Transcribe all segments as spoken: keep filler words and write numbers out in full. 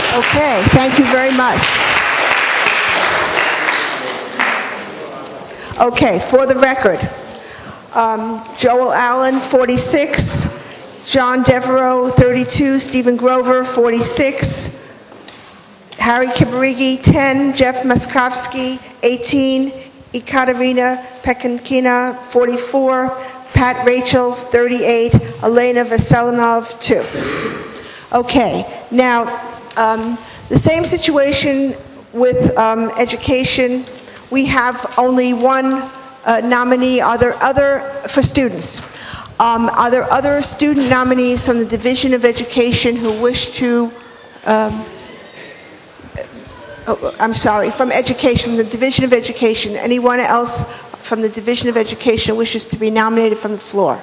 Okay, thank you very much. Okay, for the record, um, Joel Allen, forty-six, John Devereaux, thirty-two, Stephen Grover, forty-six, Harry Kibarigi, ten, Jeff Moskowski, eighteen, Ekaterina Pekankina, forty-four, Pat Rachel, thirty-eight, Elena Veselinov, two. Okay, now, um, the same situation with um, education. We have only one uh, nominee. Are there other, for students, um, are there other student nominees from the Division of Education who wish to, um, oh, I'm sorry, from education, the Division of Education, anyone else from the Division of Education wishes to be nominated from the floor?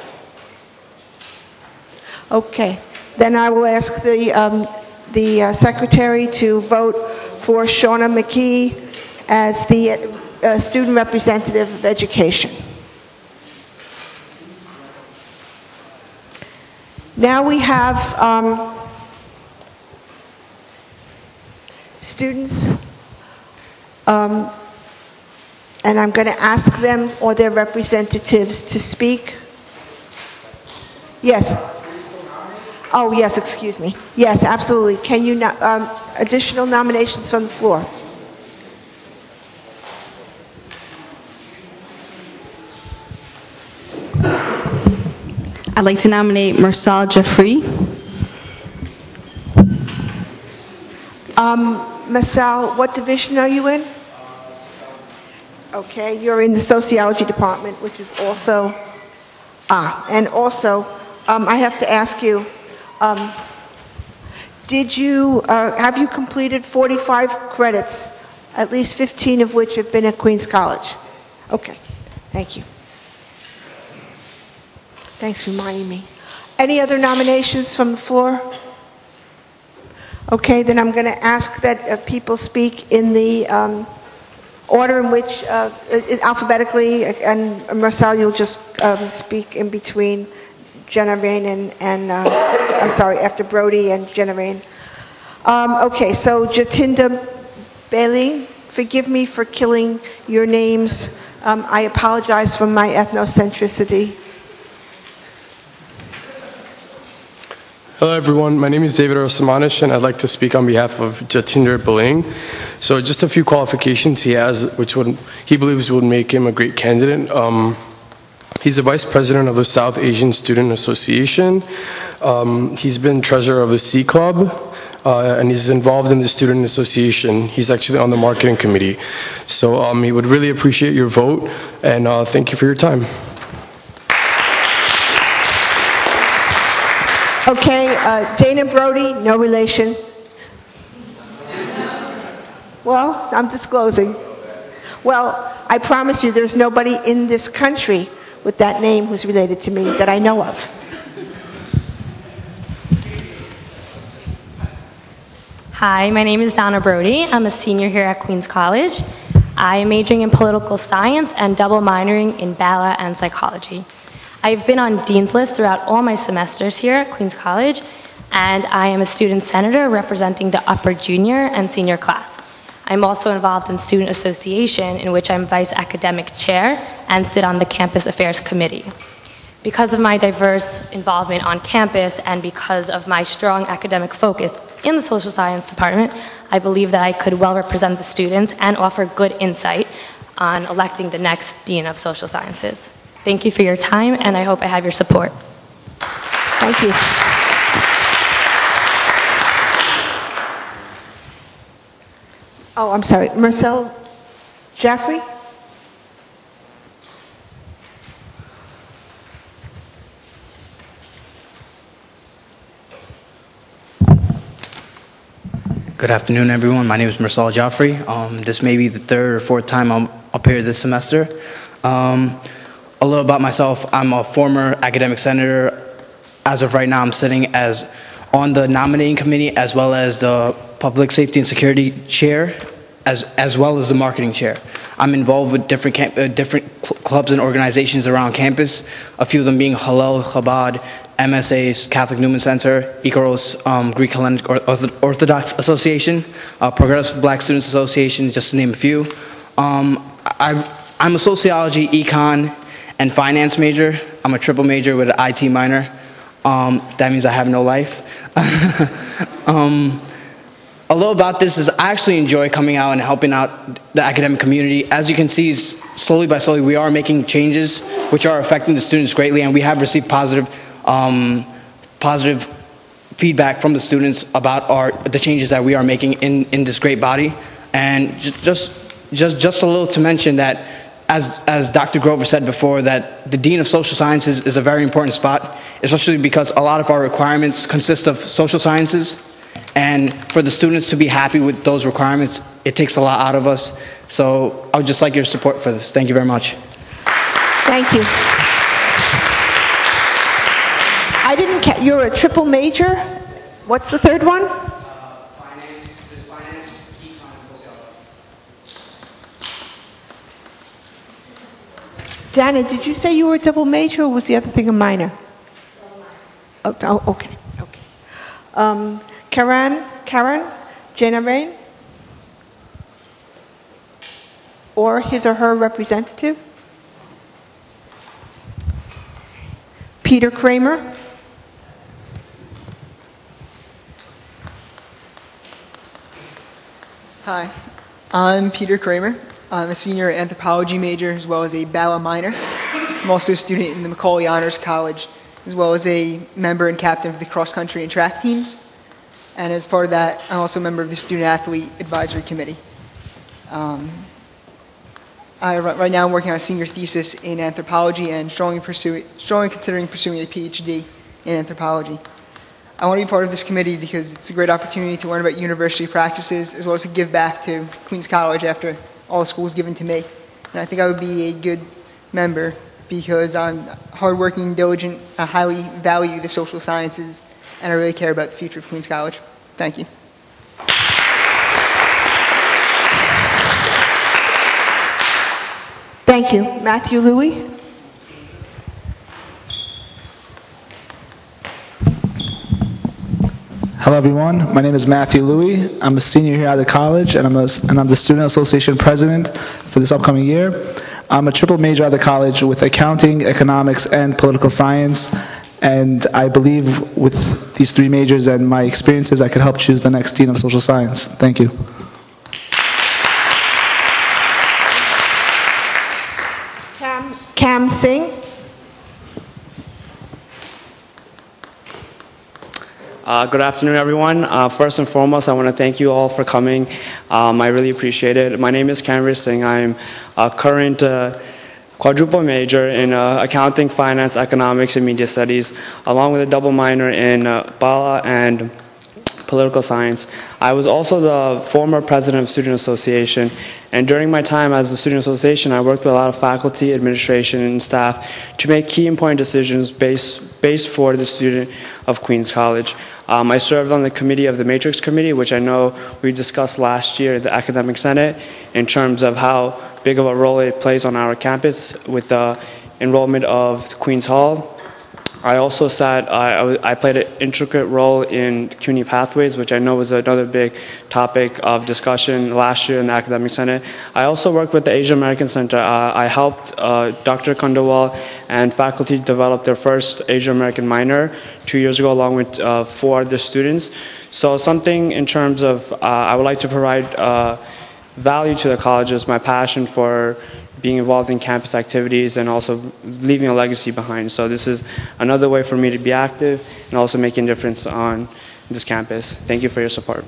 Okay, then I will ask the, um, the uh, secretary to vote for Shauna McKee as the uh, student representative of education. Now we have um, students, um, and I'm going to ask them or their representatives to speak. Yes. Oh, yes, excuse me. Yes, absolutely. Can you, no, um, additional nominations from the floor? I'd like to nominate Marcel Jeffrey. Um, Marcel, what division are you in? Okay, you're in the sociology department, which is also, ah, and also, um, I have to ask you, um, did you, uh, have you completed forty-five credits, at least fifteen of which have been at Queens College? Okay, thank you. Thanks for reminding me. Any other nominations from the floor? Okay, then I'm going to ask that uh, people speak in the um, order in which, uh, alphabetically, and Marcel, you'll just um, speak in between Jenna Rain and, and uh, I'm sorry, after Brody and Jenna Rain. Um, okay, so Jatinda Bailey, forgive me for killing your names. Um, I apologize for my ethnocentricity. Hello everyone, my name is David Rosamanish and I'd like to speak on behalf of Jatinder Baling. So just a few qualifications he has, which would, he believes would make him a great candidate. Um, he's the Vice President of the South Asian Student Association. Um, he's been treasurer of the C Club, uh, and he's involved in the Student Association. He's actually on the marketing committee. So um, he would really appreciate your vote, and uh, thank you for your time. Okay, uh, Dana Brody, no relation. Well, I'm disclosing. Well, I promise you there's nobody in this country with that name who's related to me that I know of. Hi, my name is Donna Brody. I'm a senior here at Queens College. I am majoring in political science and double minoring in B A L A and psychology. I've been on Dean's List throughout all my semesters here at Queens College, and I am a student senator representing the upper junior and senior class. I'm also involved in Student Association, in which I'm Vice Academic Chair and sit on the Campus Affairs Committee. Because of my diverse involvement on campus and because of my strong academic focus in the Social Science Department, I believe that I could well represent the students and offer good insight on electing the next Dean of Social Sciences. Thank you for your time, and I hope I have your support. Thank you. Oh, I'm sorry, Marcel Jaffrey? Good afternoon, everyone. My name is Marcel Jaffrey. Um, this may be the third or fourth time I'm up here this semester. Um, A little about myself. I'm a former academic senator. As of right now, I'm sitting as on the nominating committee as well as the public safety and security chair, as as well as the marketing chair. I'm involved with different camp, uh, different cl clubs and organizations around campus. A few of them being Hillel, Chabad, M S A Catholic Newman Center, Ikaros um, Greek Hellenic Orthodox Association, uh, Progressive Black Students Association, just to name a few. Um, I've, I'm a sociology, econ, and finance major. I'm a triple major with an I T minor. Um, that means I have no life. um, a little about this is I actually enjoy coming out and helping out the academic community. As you can see, slowly by slowly, we are making changes which are affecting the students greatly, and we have received positive, um, positive feedback from the students about our the changes that we are making in, in this great body. And just, just just just a little to mention that, as as Doctor Grover said before, that the Dean of Social Sciences is a very important spot, especially because a lot of our requirements consist of social sciences. And for the students to be happy with those requirements, it takes a lot out of us. So I would just like your support for this. Thank you very much. Thank you. I didn't ca- you're a triple major? What's the third one? Uh, finance, there's finance, econ, and sociology. Dana, did you say you were a double major, or was the other thing a minor? Oh, oh, okay, okay. Um, Karen, Karen, Jenna Rain? Or his or her representative? Peter Kramer? Hi, I'm Peter Kramer. I'm a senior anthropology major as well as a B A L A minor. I'm also a student in the Macaulay Honors College, as well as a member and captain of the cross-country and track teams. And as part of that, I'm also a member of the Student Athlete Advisory Committee. Um, I, right now I'm working on a senior thesis in anthropology and strongly, pursue, strongly considering pursuing a PhD in anthropology. I want to be part of this committee because it's a great opportunity to learn about university practices as well as to give back to Queens College after all the school is given to me. And I think I would be a good member because I'm hardworking, diligent, I highly value the social sciences, and I really care about the future of Queens College. Thank you. Thank you. Matthew Louie? Hello, everyone. My name is Matthew Louie. I'm a senior here at the college, and I'm, a, and I'm the Student Association President for this upcoming year. I'm a triple major at the college with accounting, economics, and political science, and I believe with these three majors and my experiences, I could help choose the next Dean of Social Science. Thank you. Cam, Cam Singh? Uh, good afternoon, everyone. Uh, first and foremost, I want to thank you all for coming. Um, I really appreciate it. My name is Kanveer Singh. I'm a current uh, quadruple major in uh, accounting, finance, economics, and media studies, along with a double minor in uh, B A L A and political science. I was also the former president of Student Association, and during my time as the Student Association, I worked with a lot of faculty, administration, and staff to make key important decisions based, based for the student of Queens College. Um, I served on the committee of the Matrix Committee, which I know we discussed last year at the Academic Senate, in terms of how big of a role it plays on our campus with the enrollment of Queens Hall. I also sat, I, I played an intricate role in CUNY Pathways, which I know was another big topic of discussion last year in the Academic Senate. I also worked with the Asian American Center. Uh, I helped uh, Doctor Kandawal and faculty develop their first Asian American minor two years ago, along with uh, four other students. So something in terms of, uh, I would like to provide uh, value to the colleges, my passion for being involved in campus activities and also leaving a legacy behind. So this is another way for me to be active and also making a difference on this campus. Thank you for your support.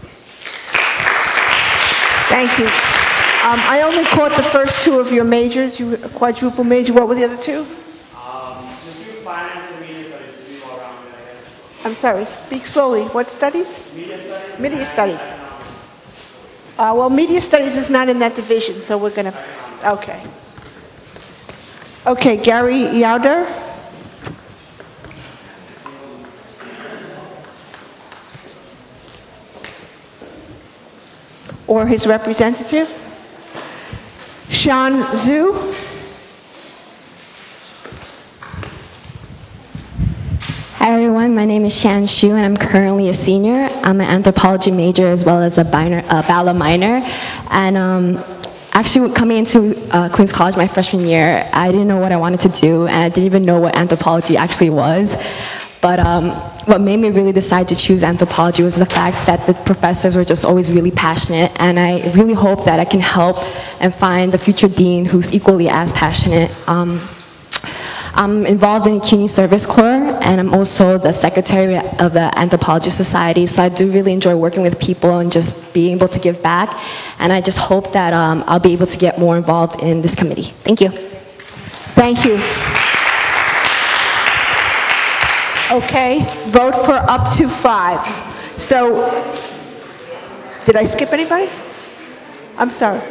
Thank you. Um, I only caught the first two of your majors. You were a quadruple major. What were the other two? Um, just do finance and media studies to be well rounded, I guess. I'm sorry, speak slowly. What studies? Media studies. Media studies. Uh, well, media studies is not in that division, so we're going to, okay. Okay, Gary Yauder. Or his representative. Sean Zhu. Hi, everyone. everyone. My name is Shan Xu, and I'm currently a senior. I'm an anthropology major as well as a minor, uh, Bala minor. And um, actually, coming into uh, Queens College my freshman year, I didn't know what I wanted to do, and I didn't even know what anthropology actually was. But um, what made me really decide to choose anthropology was the fact that the professors were just always really passionate, and I really hope that I can help and find the future dean who's equally as passionate. Um, I'm involved in the CUNY Service Corps, and I'm also the secretary of the Anthropology Society, so I do really enjoy working with people and just being able to give back, and I just hope that um, I'll be able to get more involved in this committee. Thank you. Thank you. Okay, vote for up to five. So, did I skip anybody? I'm sorry.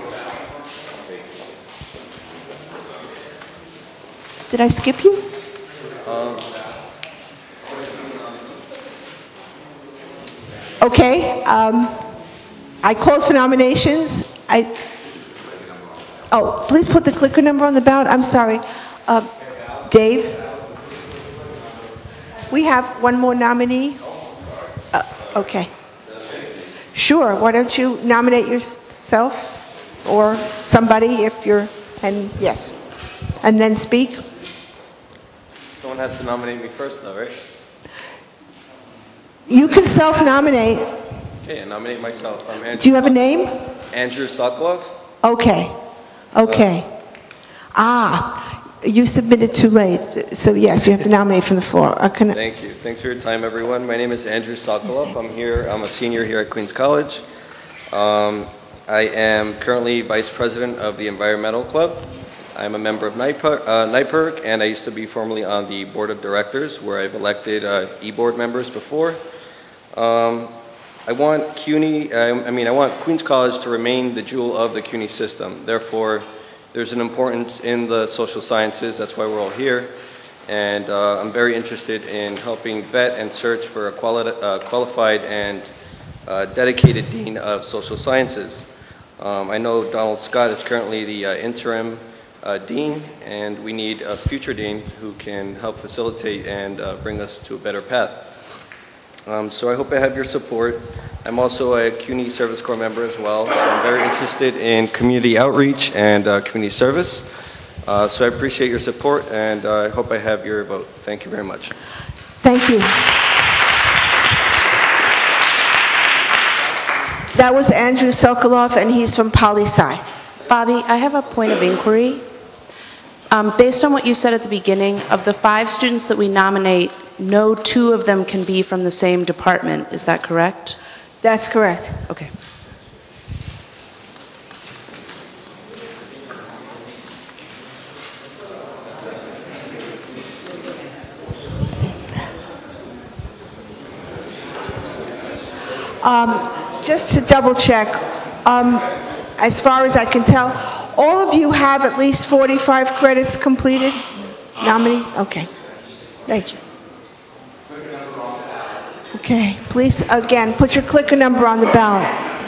Did I skip you? Okay, um, I called for nominations. I, oh, please put the clicker number on the ballot. I'm sorry. Uh, Dave? We have one more nominee. Uh, okay. Sure, why don't you nominate yourself or somebody if you're, and yes, and then speak. Someone has to nominate me first, though, right? You can self-nominate. Okay, I nominate myself. I'm Andrew. Do you have a name? Andrew Sokolov. Okay. Okay. Ah, you submitted too late. So yes, you have to nominate from the floor. Uh, can- Thank you. Thanks for your time, everyone. My name is Andrew Sokolov. I'm here. I'm a senior here at Queens College. Um, I am currently vice president of the Environmental Club. I'm a member of NYPIRG, uh, NYPIRG, and I used to be formerly on the board of directors, where I've elected uh, e-board members before. Um, I want CUNY, I, I mean, I want Queens College to remain the jewel of the CUNY system. Therefore, there's an importance in the social sciences. That's why we're all here. And uh, I'm very interested in helping vet and search for a quali uh, qualified and uh, dedicated dean of social sciences. Um, I know Donald Scott is currently the uh, interim Uh, dean, and we need a future dean who can help facilitate and uh, bring us to a better path. Um, so I hope I have your support. I'm also a CUNY Service Corps member as well, so I'm very interested in community outreach and uh, community service. Uh, so I appreciate your support, and uh, I hope I have your vote. Thank you very much. Thank you. That was Andrew Sokolov, and he's from Poli-Sci. Bobby, I have a point of inquiry. Um, based on what you said at the beginning, of the five students that we nominate, no two of them can be from the same department. Is that correct? That's correct. Okay. Um, just to double check, um, as far as I can tell, all of you have at least forty-five credits completed? Nominees? Okay. Thank you. Okay. Please, again, put your clicker number on the ballot.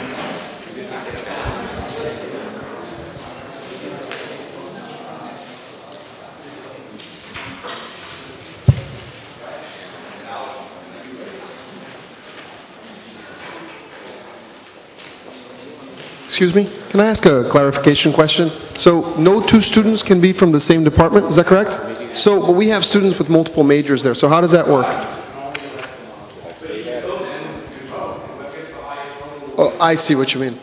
Excuse me, can I ask a clarification question? So no two students can be from the same department, is that correct? So, but we have students with multiple majors there, so how does that work? Oh, I see what you mean.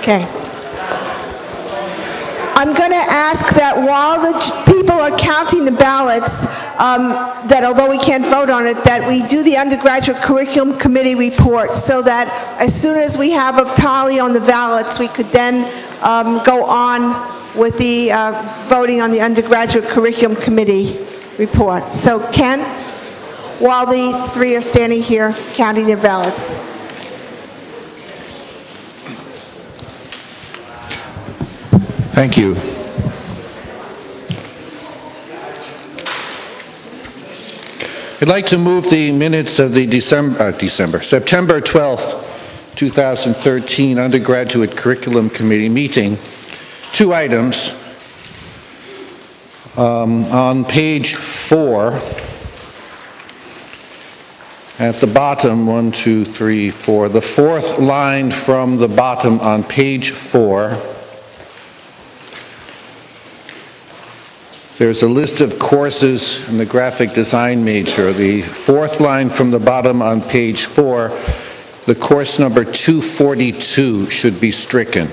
Okay. I'm going to ask that while the j- people are counting the ballots, um, that although we can't vote on it, that we do the undergraduate curriculum committee report so that as soon as we have a tally on the ballots, we could then um, go on with the uh, voting on the undergraduate curriculum committee report. So Ken, while the three are standing here counting their ballots. Thank you. I'd like to move the minutes of the December, uh, December, September twelfth, two thousand thirteen Undergraduate Curriculum Committee meeting. Two items. Um, on page four, at the bottom, one, two, three, four, the fourth line from the bottom on page four, there's a list of courses in the graphic design major. The fourth line from the bottom on page four, the course number two forty-two should be stricken.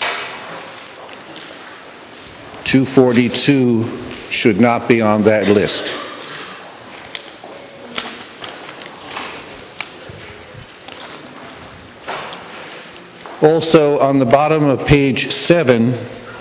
two forty-two should not be on that list. Also, on the bottom of page seven,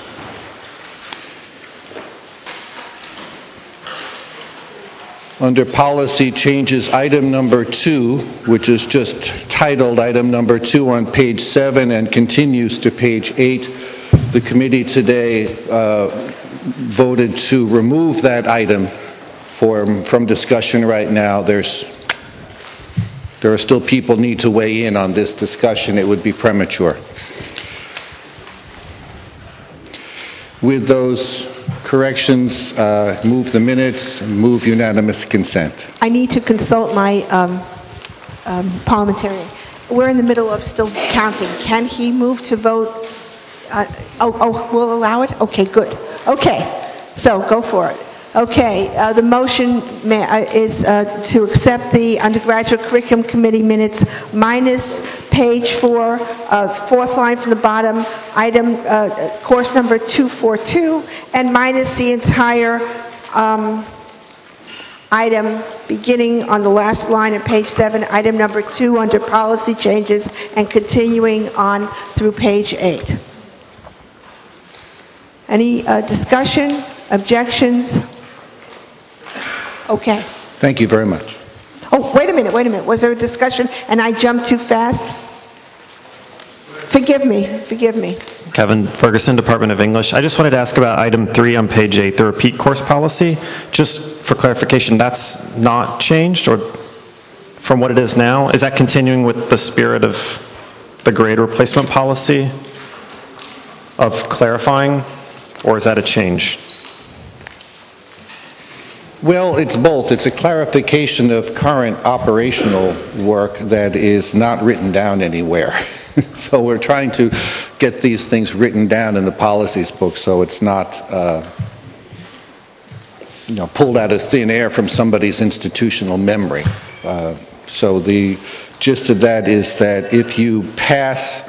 under policy changes, item number two, which is just titled item number two on page seven and continues to page eight, the committee today uh, voted to remove that item for, from discussion right now. There's, there are still people need to weigh in on this discussion. It would be premature. With those corrections, uh, move the minutes, move unanimous consent. I need to consult my um, um, parliamentarian. We're in the middle of still counting. Can he move to vote? Uh, oh, oh, we'll allow it? Okay, good. Okay, so go for it. Okay, uh, the motion ma- uh, is uh, to accept the undergraduate curriculum committee minutes minus page four, uh, fourth line from the bottom, item uh, course number two forty-two, and minus the entire um, item beginning on the last line of page seven, item number two under policy changes, and continuing on through page eight. Any uh, discussion, objections? Okay. Thank you very much. Oh, wait a minute, wait a minute. Was there a discussion and I jumped too fast? Forgive me, forgive me. Kevin Ferguson, Department of English. I just wanted to ask about item three on page eight, the repeat course policy. Just for clarification, that's not changed or from what it is now? Is that continuing with the spirit of the grade replacement policy of clarifying, or is that a change? Well, it's both. It's a clarification of current operational work that is not written down anywhere. So we're trying to get these things written down in the policies book so it's not uh, you know, pulled out of thin air from somebody's institutional memory. Uh, so the gist of that is that if you pass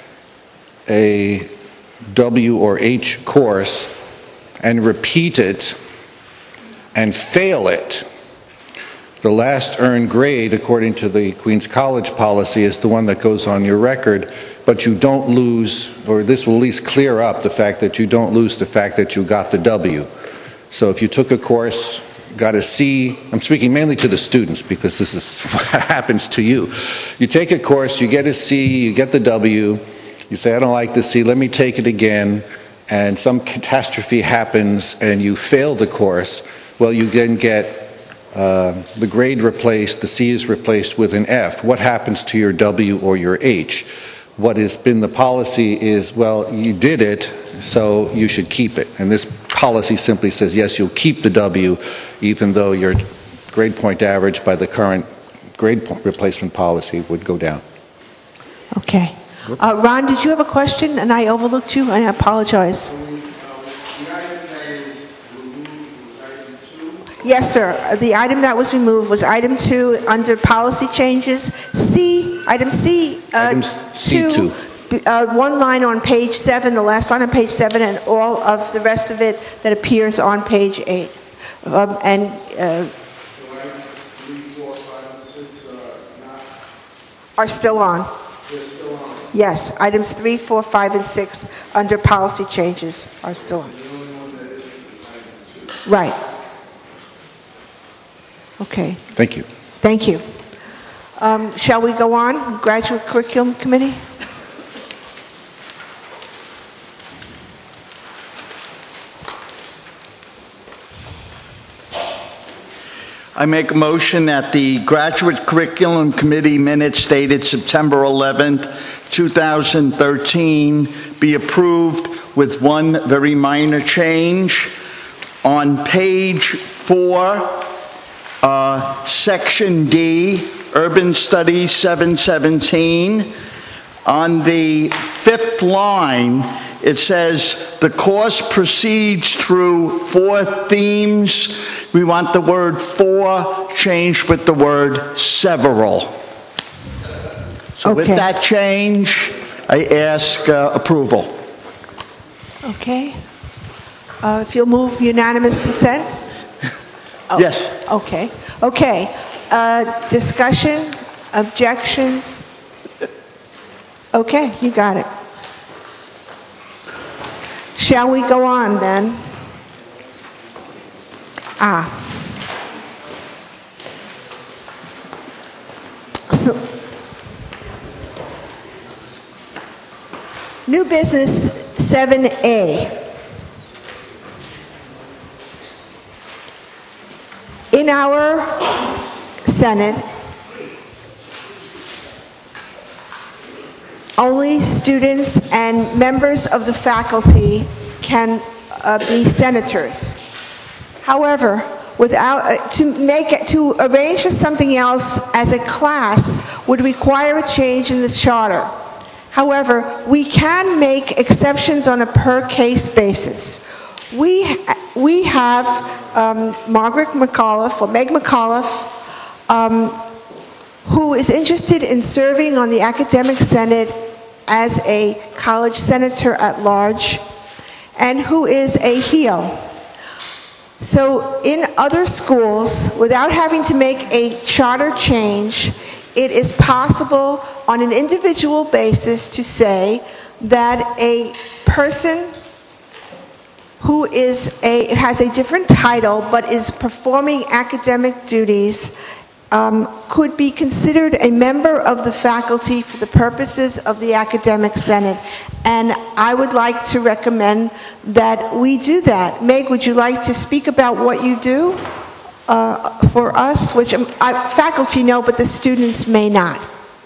a W or H course and repeat it and fail it, the last earned grade, according to the Queens College policy, is the one that goes on your record, but you don't lose, or this will at least clear up the fact that you don't lose the fact that you got the W. So if you took a course, got a C, I'm speaking mainly to the students because this is what happens to you. You take a course, you get a C, you get the W, you say, I don't like the C, let me take it again, and some catastrophe happens and you fail the course, well, you then get uh, the grade replaced, the C is replaced with an F. What happens to your W or your H? What has been the policy is, well, you did it, so you should keep it. And this policy simply says, yes, you'll keep the W, even though your grade point average by the current grade point replacement policy would go down. Okay. Uh, Ron, did you have a question and I overlooked you? I apologize. Yes, sir. The item that was removed was item two under policy changes. C, item C, uh, Item C two. uh, one line on page seven, the last line on page seven, and all of the rest of it that appears on page eight. Um, And uh, are still on. Yes, items three, four, five, and six under policy changes are still on. Right. Okay, Thank you. thank you. Um, Shall we go on? Graduate Curriculum Committee? I make a motion that the Graduate Curriculum Committee minutes dated September eleventh, two thousand thirteen be approved with one very minor change. On page four, uh, section D, Urban Studies seven seventeen, on the fifth line, it says the course proceeds through four themes. We want the word "for" changed with the word "several." So with Okay. that change, I ask uh, approval. Okay. Uh, If you'll move unanimous consent? Oh, Yes. Okay, okay. Uh, Discussion, objections? Okay, you got it. Shall we go on then? Ah. So, new business seven A. In our Senate, only students and members of the faculty can uh, be senators. However, without uh, to make it, to arrange for something else as a class would require a change in the charter. However, we can make exceptions on a per case basis. We we have um, Margaret McAuliffe, or Meg McAuliffe, um, who is interested in serving on the Academic Senate as a college senator at large, and who is a H E O. So in other schools, without having to make a charter change, it is possible on an individual basis to say that a person who is a, has a different title but is performing academic duties um, could be considered a member of the faculty for the purposes of the Academic Senate. And I would like to recommend that we do that. Meg, would you like to speak about what you do uh, for us? Which um, I, faculty know, but the students may not.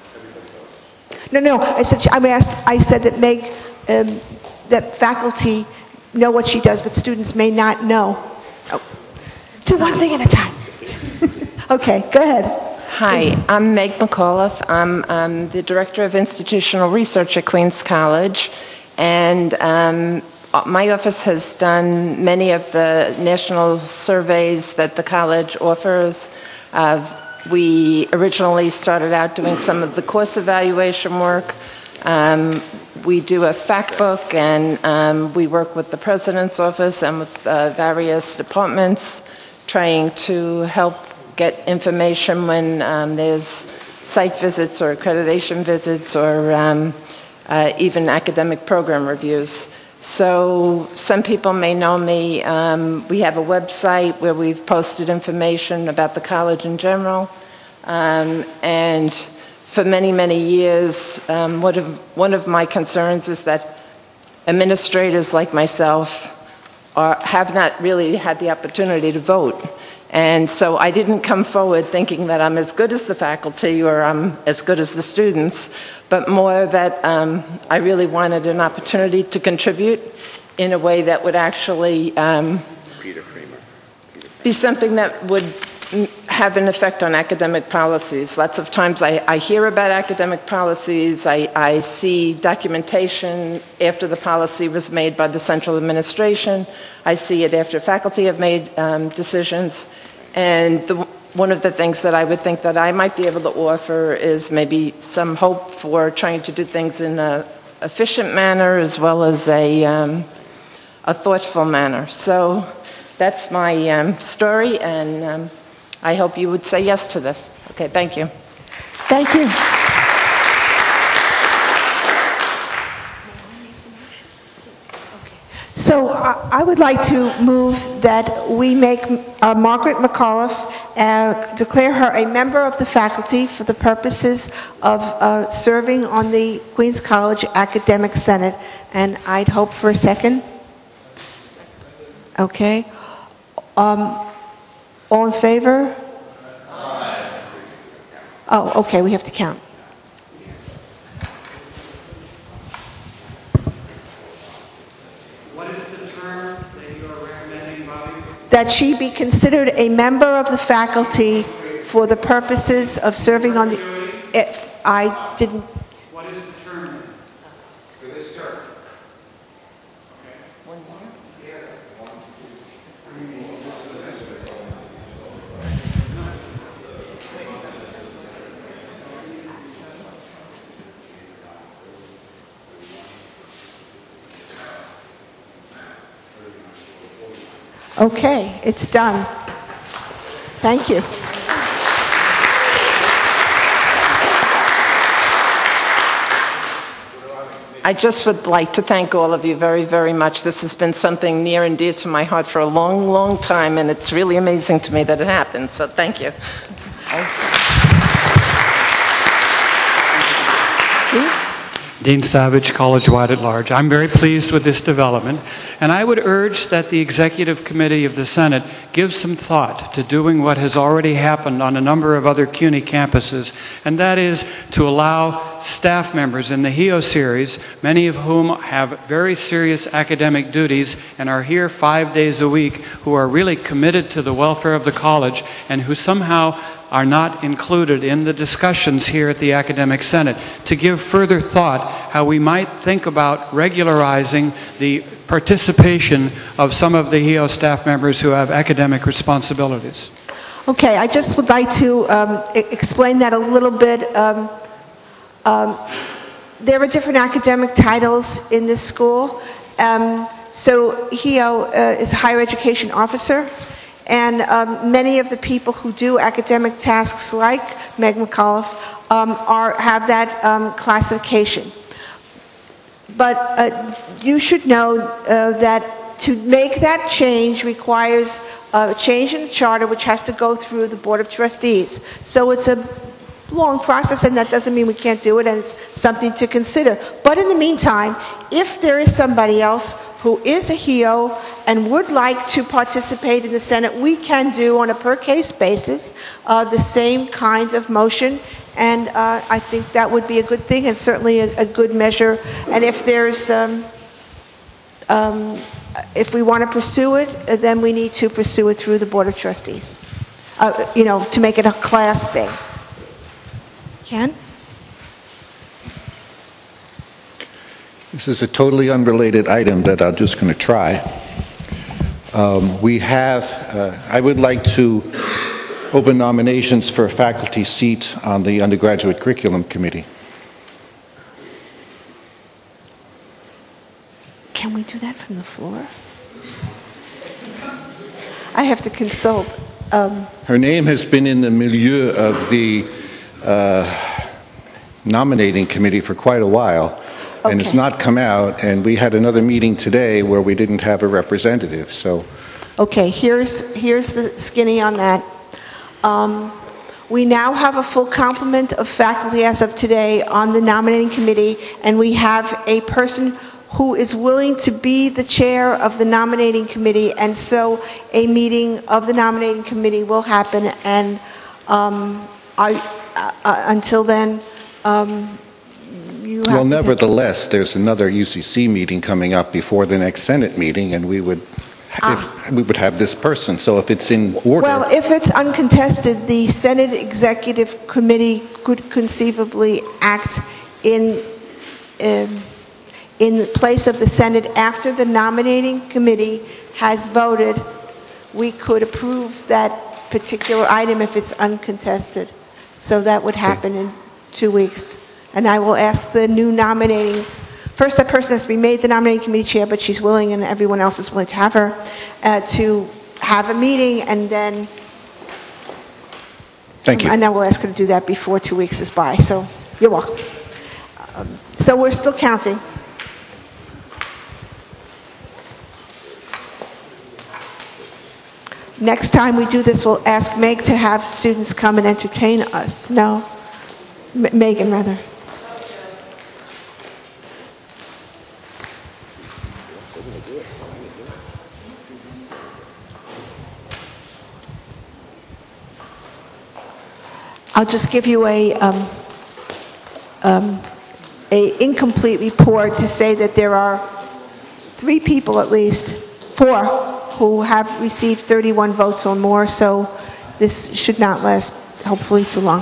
No, no, I said, I asked, I said that Meg, um, that faculty know what she does, but students may not know. Oh. Do one thing at a time. Okay, go ahead. Hi, I'm Meg McAuliffe. I'm um, the Director of Institutional Research at Queens College, and um, my office has done many of the national surveys that the college offers. Uh, we originally started out doing some of the course evaluation work. Um, we do a fact book, and um, we work with the President's office and with uh, various departments trying to help get information when um, there's site visits or accreditation visits or um, uh, even academic program reviews. So some people may know me. Um, we have a website where we've posted information about the college in general. Um, and for many, many years, um, one, of, one of my concerns is that administrators like myself are, have not really had the opportunity to vote. And so I didn't come forward thinking that I'm as good as the faculty or I'm as good as the students, but more that um, I really wanted an opportunity to contribute in a way that would actually um, Peter Kramer. be something that would have an effect on academic policies. Lots of times I, I hear about academic policies, I, I see documentation after the policy was made by the central administration, I see it after faculty have made um, decisions, and the, one of the things that I would think that I might be able to offer is maybe some hope for trying to do things in a efficient manner as well as a, um, a thoughtful manner. So that's my um, story, and um, I hope you would say yes to this. Okay, thank you. Thank you. So I I would like to move that we make uh, Margaret McAuliffe, uh, declare her a member of the faculty for the purposes of uh, serving on the Queens College Academic Senate. And I'd hope for a second. Okay. Um, all in favor? Oh, okay, we have to count. What is the term that you are recommending, Bobby? That she be considered a member of the faculty for the purposes of serving on the... If I didn't... What is the term for this term? Okay, it's done. Thank you. I just would like to thank all of you very, very much. This has been something near and dear to my heart for a long, long time, and it's really amazing to me that it happened, so thank you. Dean Savage, college-wide at large. I'm very pleased with this development, and I would urge that the Executive Committee of the Senate give some thought to doing what has already happened on a number of other CUNY campuses, and that is to allow staff members in the H E O series, many of whom have very serious academic duties and are here five days a week, who are really committed to the welfare of the college and who somehow are not included in the discussions here at the Academic Senate, to give further thought how we might think about regularizing the participation of some of the H E O staff members who have academic responsibilities. Okay, I just would like to um, e- explain that a little bit. Um, um, there are different academic titles in this school. Um, so H E O uh, is a higher education officer. And um, many of the people who do academic tasks like Meg McAuliffe um, are, have that um, classification. But uh, you should know uh, that to make that change requires a change in the charter, which has to go through the Board of Trustees. So it's a long process, and that doesn't mean we can't do it, and it's something to consider. But in the meantime, if there is somebody else who is a H E O and would like to participate in the Senate, we can do on a per-case basis uh, the same kind of motion, and uh, I think that would be a good thing and certainly a, a good measure. And if there's, um, um, if we want to pursue it, uh, then we need to pursue it through the Board of Trustees, uh, you know, to make it a class thing. Ken? This is a totally unrelated item that I'm just going to try. Um, we have, uh, I would like to open nominations for a faculty seat on the Undergraduate Curriculum Committee. Can we do that from the floor? I have to consult. Um, Her name has been in the milieu of the uh, nominating committee for quite a while. And it's not come out, and we had another meeting today where we didn't have a representative, so. Okay, here's, here's the skinny on that. Um, we now have a full complement of faculty as of today on the nominating committee, and we have a person who is willing to be the chair of the nominating committee, and so a meeting of the nominating committee will happen, and um, I, uh, until then, um, you have Well, nevertheless, there's another U C C meeting coming up before the next Senate meeting, and we would, Ah. if, we would have this person. So if it's in order. Well, if it's uncontested, the Senate Executive Committee could conceivably act in, um, in place of the Senate after the nominating committee has voted. We could approve that particular item if it's uncontested. So that would happen in two weeks. And I will ask the new nominating first that person has to be made the nominating committee chair, but she's willing and everyone else is willing to have her, uh, to have a meeting, and then... Thank you. And then we'll ask her to do that before two weeks is by, so you're welcome. Um, So we're still counting. Next time we do this, we'll ask Meg to have students come and entertain us. No? M- Megan, rather. I'll just give you a, um, um, a incomplete report to say that there are three people at least, four, who have received thirty-one votes or more, so this should not last, hopefully, too long.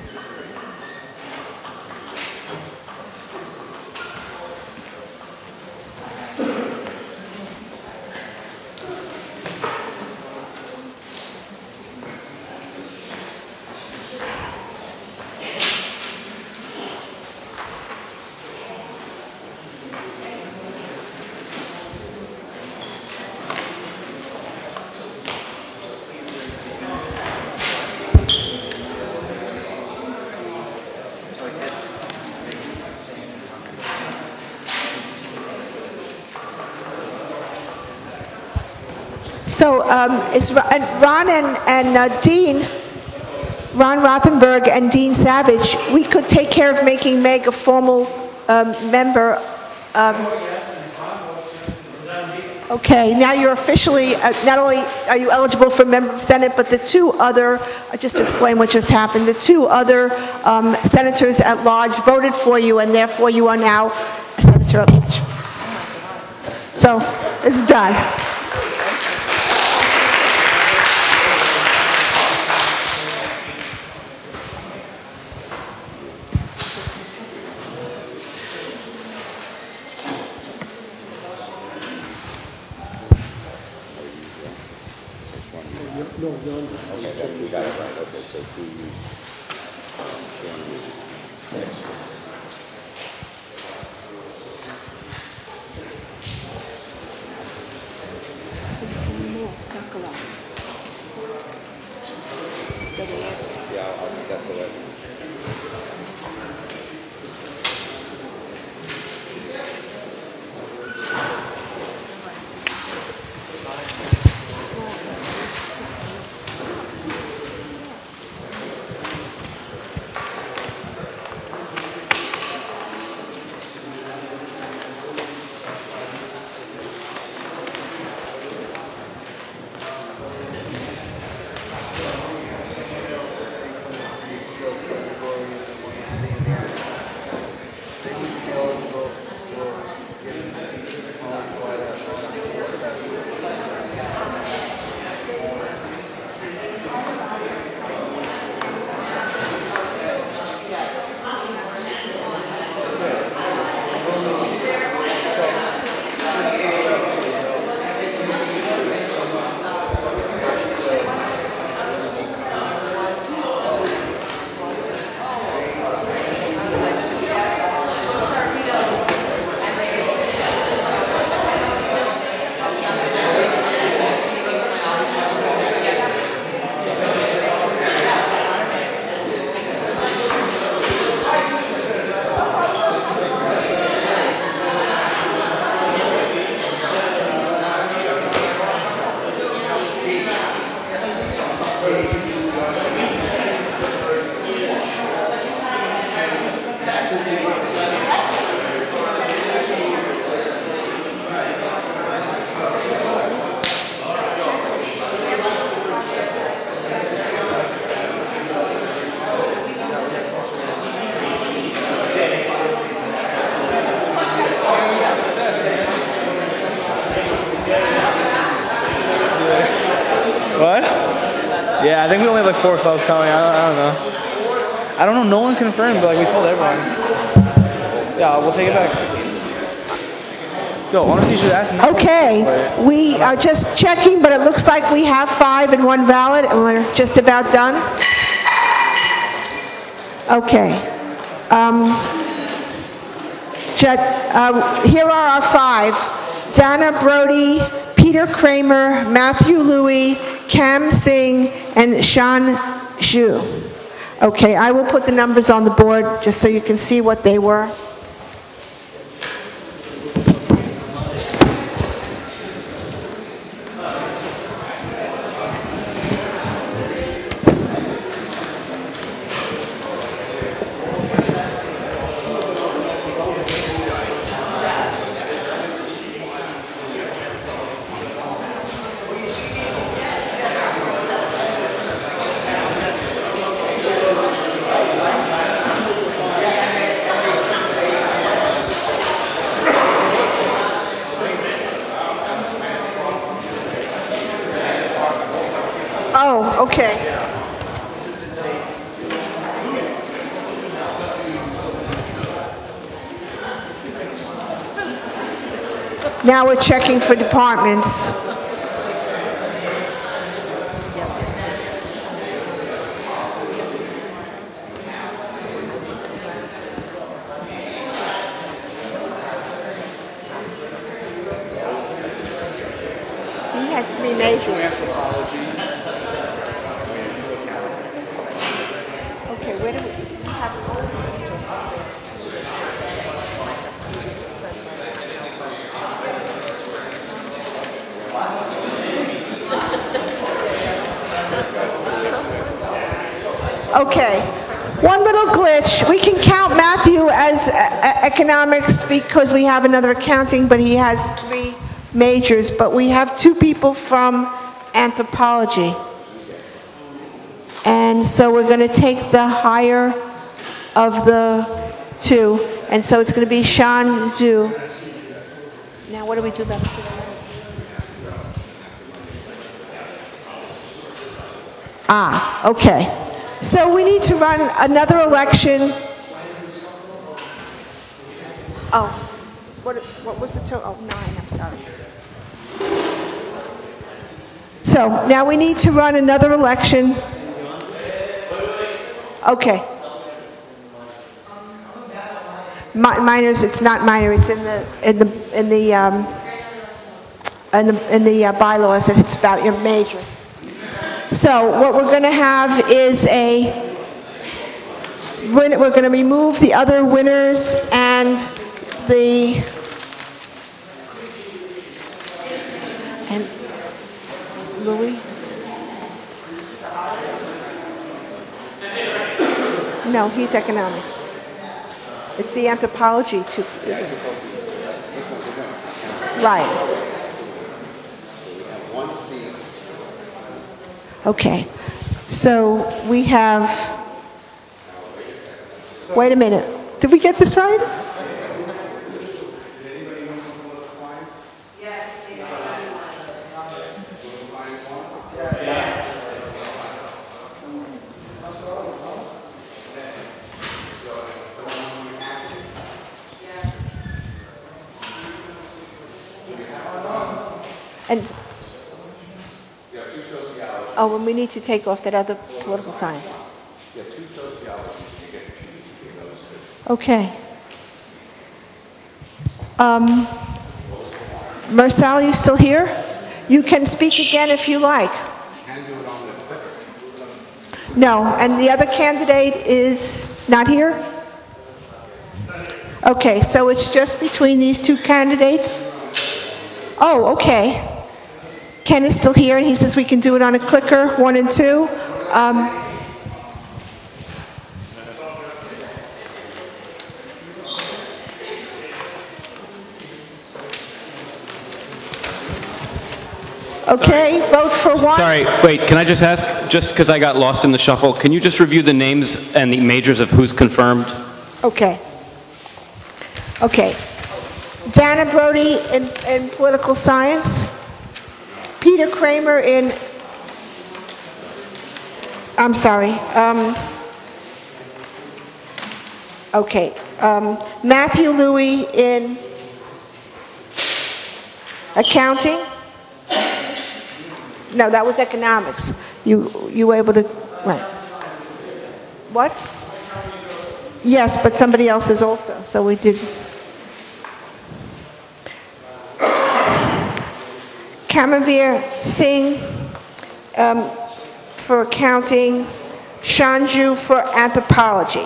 So um, is Ron Ron and, and uh, Dean, Ron Rothenberg and Dean Savage, we could take care of making Meg a formal um, member. Um, okay, now you're officially, uh, not only are you eligible for member of Senate, but the two other, uh, just to explain what just happened, the two other um, senators at large voted for you, and therefore you are now a senator at large. So it's done. What? Yeah, I think we only have like four clubs coming. I don't, I don't know. I don't know. No one confirmed, but like we told everyone. Yeah, we'll take it back. Yo, honestly, you should ask them. Okay, we are just checking, but it looks like we have five and one valid, and we're just about done. Okay. Um, Jet, uh, here are our five. Dana Brody, Peter Kramer, Matthew Louie, Cam Singh, and Shan Zhu. Okay, I will put the numbers on the board just so you can see what they were. Oh, okay. Now we're checking for departments. He has three majors. Okay, where do we have Okay, one little glitch. We can count Matthew as uh, economics because we have another accounting, but he has three majors. But we have two people from anthropology. And so we're going to take the higher of the two. And so it's going to be Shan Zhu. Now what do we do about the Ah, okay. So we need to run another election. Oh, what, what was the total? Oh, nine, I'm sorry. So now we need to run another election. Okay. Mi- minors, it's not minor, it's in the, in the, in the, um, in the, in the uh, bylaws, and it's about your major. So what we're going to have is a, we're going to remove the other winners and the, and Louis? No, he's economics. It's the anthropology too. Right. Okay, so we have, wait a minute, did we get this right? Yes. And oh, and we need to take off that other political science. Yeah, two sociology. Okay. Um, Marcel, you still here? You can speak again if you like. No, and the other candidate is not here? Okay, so it's just between these two candidates? Oh, okay. Ken is still here, and he says we can do it on a clicker, one and two. Um, okay, vote for one. Sorry, wait, can I just ask, just because I got lost in the shuffle, can you just review the names and the majors of who's confirmed? Okay. Okay. Dana Brody in, in political science. Peter Kramer in, I'm sorry, um, okay, um, Matthew Louie in accounting. No, that was economics. You, you were able to, right. What? Yes, but somebody else is also, so we did. Kamavir Singh um, for accounting, Shanju for anthropology.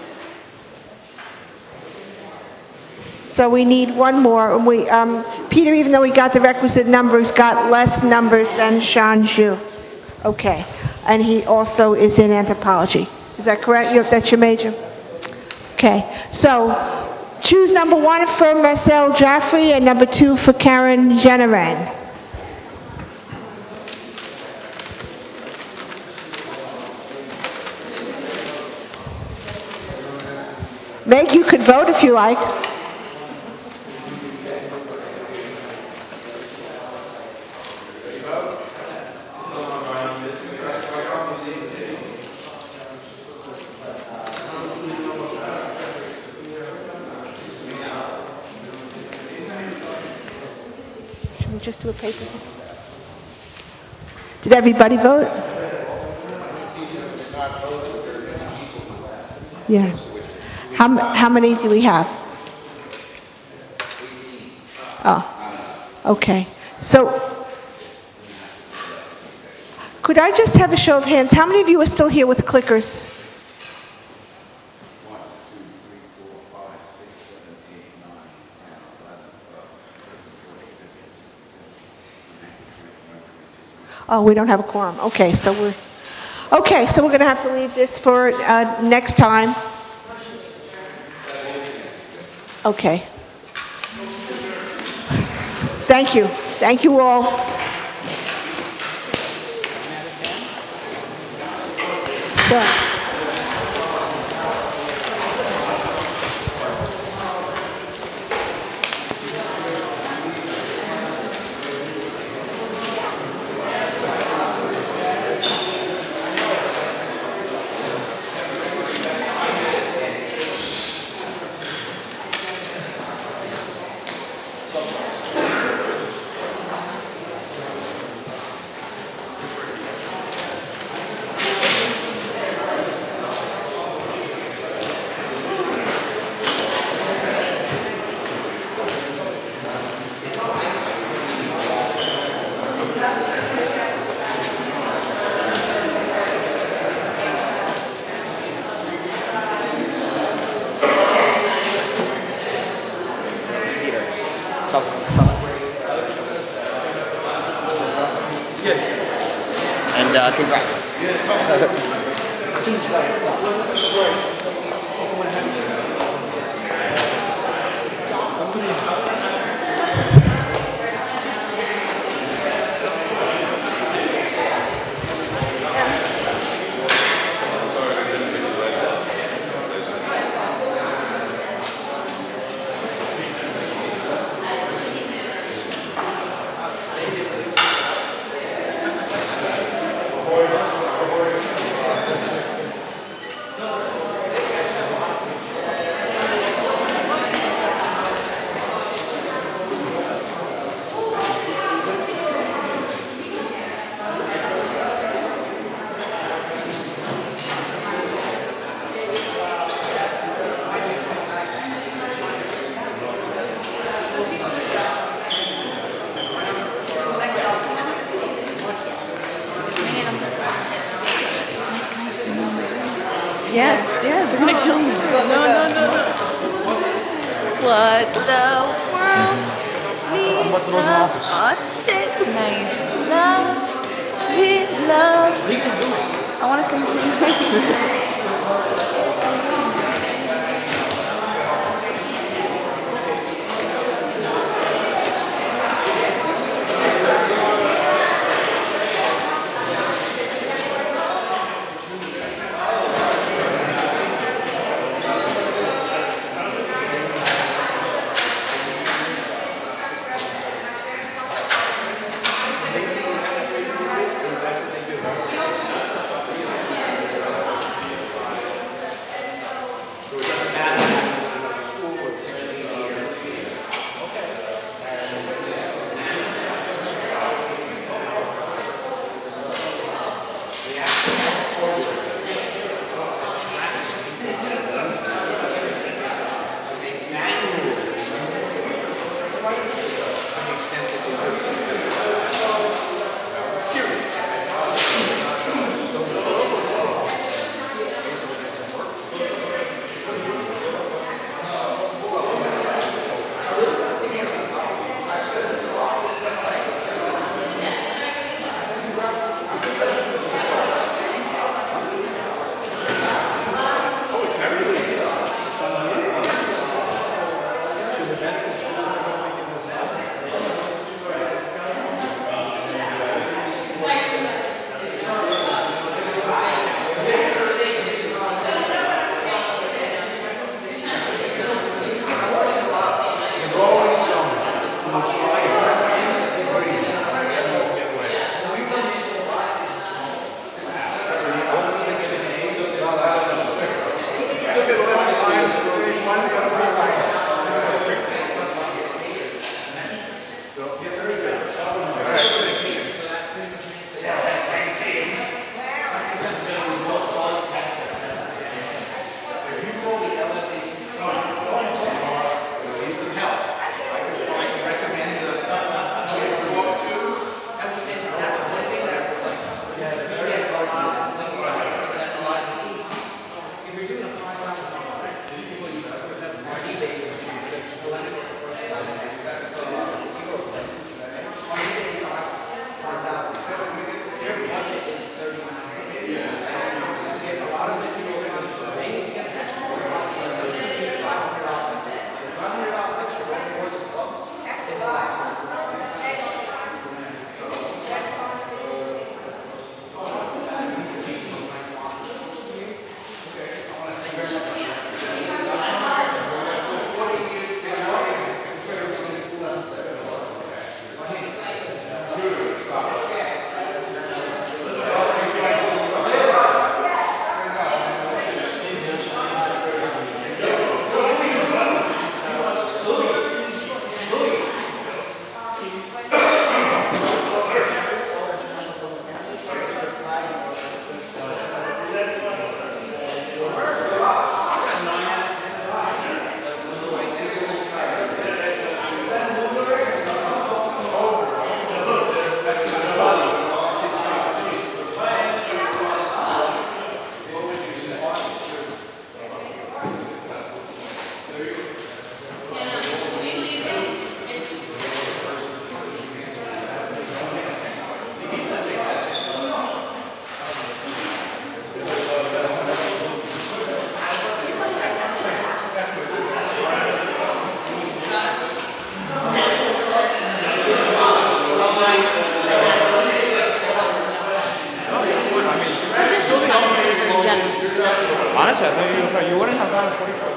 So we need one more. And we, um, Peter, even though he got the requisite numbers, got less numbers than Shanju. Okay. And he also is in anthropology. Is that correct? You- That's your major? Okay. So choose number one for Marcel Jaffrey and number two for Karen Jeneran. Meg, you could vote if you like. Should we just do a paper? Did everybody vote? Yeah. How, m- how many do we have? Oh, okay. So, could I just have a show of hands? How many of you are still here with clickers? Oh, we don't have a quorum. Okay, so we're, okay, so we're going to have to leave this for uh, next time. Okay. Thank you. Thank you all. So. And uh, congrats. Yes, yeah, they're gonna kill me. No, no, no, no. What the world needs love, a sick, nice love, sweet love. I want to sing. Honestly, I thought you, you wouldn't have gone forty-four.